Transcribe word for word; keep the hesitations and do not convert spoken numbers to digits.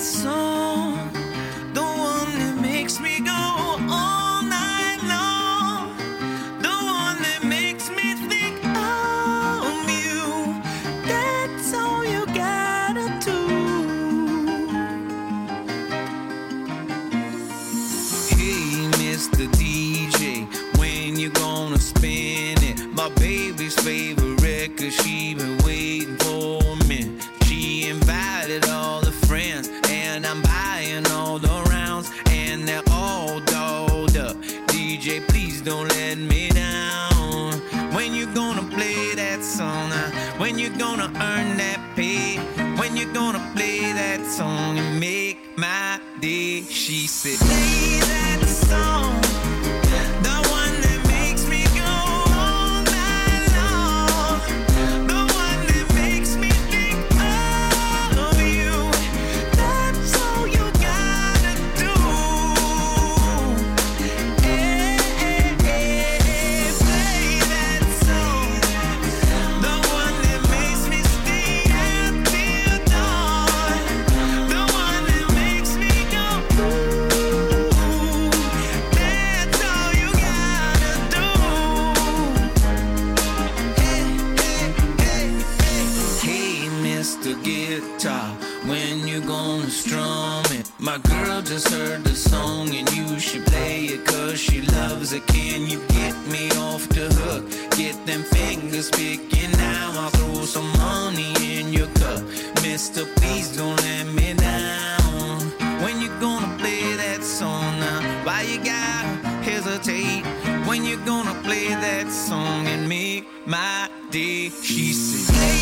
song, the one that makes me go all night long, the one that makes me think of you. That's all you gotta do. Hey, Mister D J, when you gonna spin it? My baby's favorite record, she been waiting for me. She invited all the friends, and I'm buying all the rounds, and they're all dolled up. D J, please don't let me down. When you gonna play that song? uh, When you gonna earn that pay? When you gonna play that song and make my day? She said, play that song, the one that makes me go all night long, the one that makes me think of you. That's all you gotta do. Hey, hey, hey, play that song, the one that makes me stay out till dawn, the one that makes me go ooh. That's all you gotta do. Hey, hey, hey, hey. Hey, Mister Guitar, when you gonna strum it? My girl just heard the song and you should play it 'cause she loves it. Can you get me off the hook? Get them fingers picking now. I'll throw some money in your cup. Mister, please don't let me down. When you gonna play that song now? Why you gotta hesitate? When you gonna play that song and make my day? She said, play